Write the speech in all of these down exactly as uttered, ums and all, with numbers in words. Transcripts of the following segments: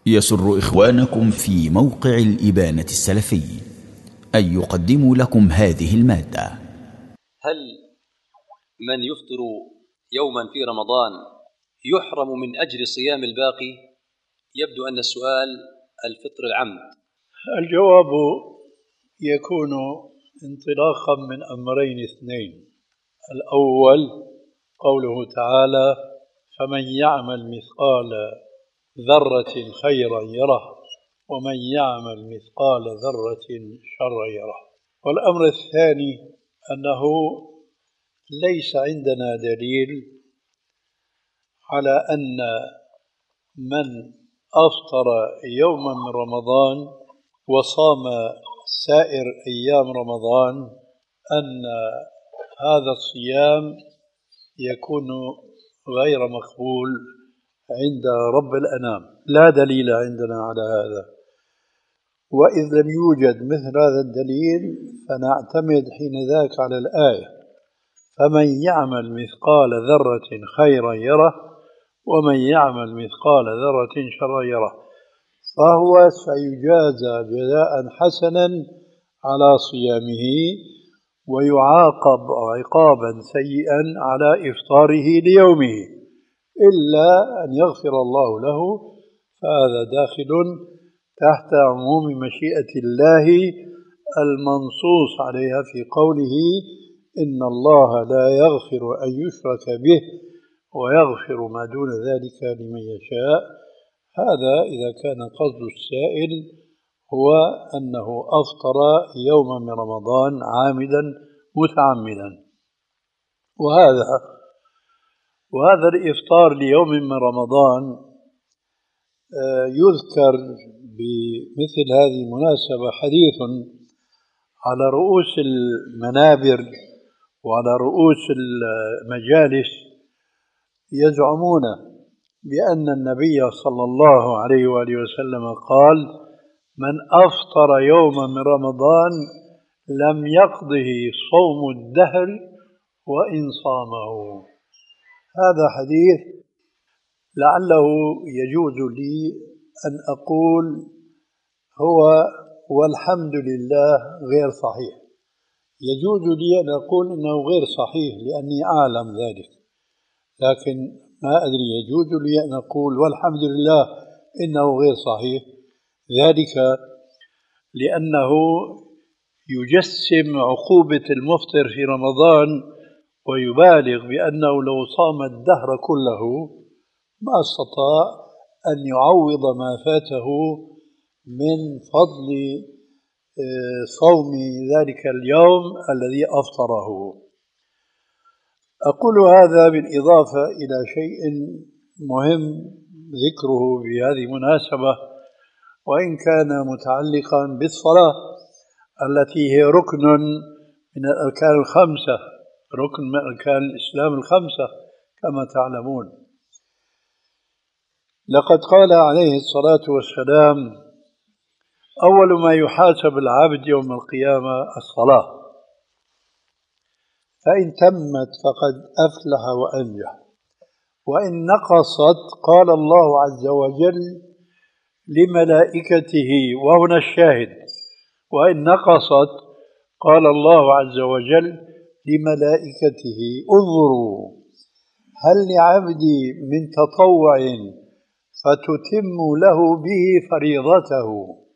يسر إخوانكم في موقع الإبانة السلفي أن يقدموا لكم هذه المادة. هل من يفطر يوما في رمضان يحرم من أجر صيام الباقي؟ يبدو أن السؤال الفطر العمد. الجواب يكون انطلاقا من أمرين اثنين. الأول قوله تعالى: فمن يعمل مثقال ذرة خيرا يره ومن يعمل مثقال ذرة شرا يره. والأمر الثاني أنه ليس عندنا دليل على أن من أفطر يوما من رمضان وصام سائر أيام رمضان أن هذا الصيام يكون غير مقبول عند رب الأنام. لا دليل عندنا على هذا، وإذ لم يوجد مثل هذا الدليل فنعتمد حين ذاك على الآية: فمن يعمل مثقال ذرة خيرا يره ومن يعمل مثقال ذرة شرا يره، فهو سيجازى جزاء حسنا على صيامه ويعاقب عقابا سيئا على إفطاره ليومه، إلا أن يغفر الله له، فهذا داخل تحت عموم مشيئة الله المنصوص عليها في قوله: إن الله لا يغفر أن يشرك به ويغفر ما دون ذلك لمن يشاء. هذا إذا كان قصد السائل هو أنه أفطر يوما من رمضان عامدا متعمدا. وهذا وهذا الإفطار ليوم من رمضان يذكر بمثل هذه المناسبة حديث على رؤوس المنابر وعلى رؤوس المجالس، يزعمون بأن النبي صلى الله عليه وآله وسلم قال: من أفطر يوما من رمضان لم يقضه صوم الدهر وإن صامه. هذا حديث لعله يجوز لي أن أقول هو والحمد لله غير صحيح. يجوز لي أن أقول إنه غير صحيح لأني أعلم ذلك، لكن ما أدري يجوز لي أن أقول والحمد لله إنه غير صحيح، ذلك لأنه يجسم عقوبة المفطر في رمضان ويبالغ بأنه لو صام الدهر كله ما استطاع أن يعوض ما فاته من فضل صوم ذلك اليوم الذي أفطره. أقول هذا بالإضافة إلى شيء مهم ذكره بهذه المناسبة، وإن كان متعلقا بالصلاة التي هي ركن من الأركان الخمسة، ركن من أركان الإسلام الخمسة كما تعلمون. لقد قال عليه الصلاة والسلام: أول ما يحاسب العبد يوم القيامة الصلاة، فإن تمت فقد أفلح وأنجح، وإن نقصت قال الله عز وجل لملائكته، وهنا الشاهد: وإن نقصت قال الله عز وجل لملائكته انظروا هل لعبدي من تطوع فتتم له به فريضته.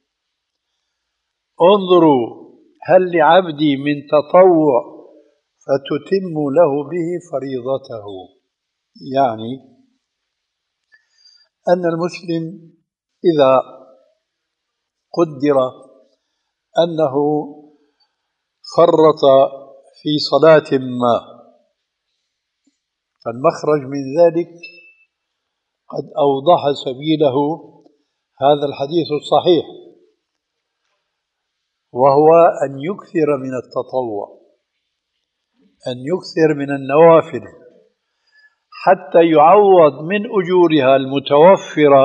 انظروا هل لعبدي من تطوع فتتم له به فريضته، يعني أن المسلم إذا قدر أنه فرط في صلاة ما، فالمخرج من ذلك قد أوضح سبيله هذا الحديث الصحيح، وهو أن يكثر من التطوع، أن يكثر من النوافل حتى يعوض من أجورها المتوفرة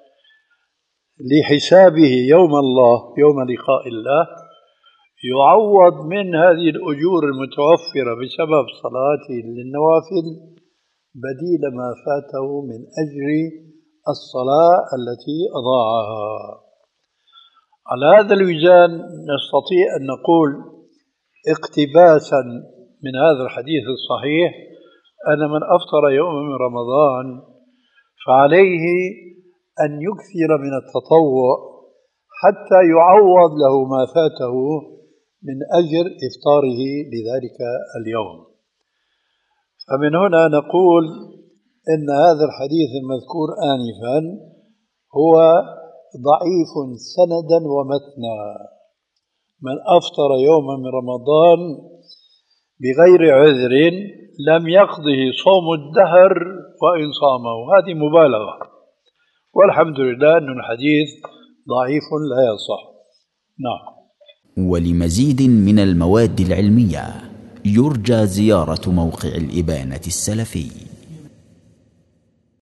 لحسابه يوم الله، يوم لقاء الله، يعوض من هذه الأجور المتوفرة بسبب صلاته للنوافل بديل ما فاته من أجر الصلاة التي أضاعها. على هذا الوزان نستطيع أن نقول اقتباسا من هذا الحديث الصحيح أن من أفطر يوم من رمضان فعليه أن يكثر من التطوع حتى يعوض له ما فاته من أجر إفطاره لذلك اليوم. فمن هنا نقول إن هذا الحديث المذكور آنفا هو ضعيف سندا ومتنا. من أفطر يوما من رمضان بغير عذر لم يقضه صوم الدهر وإن صامه. هذه مبالغة، والحمد لله أن الحديث ضعيف لا يصح. نعم. ولمزيد من المواد العلمية يرجى زيارة موقع الإبانة السلفي.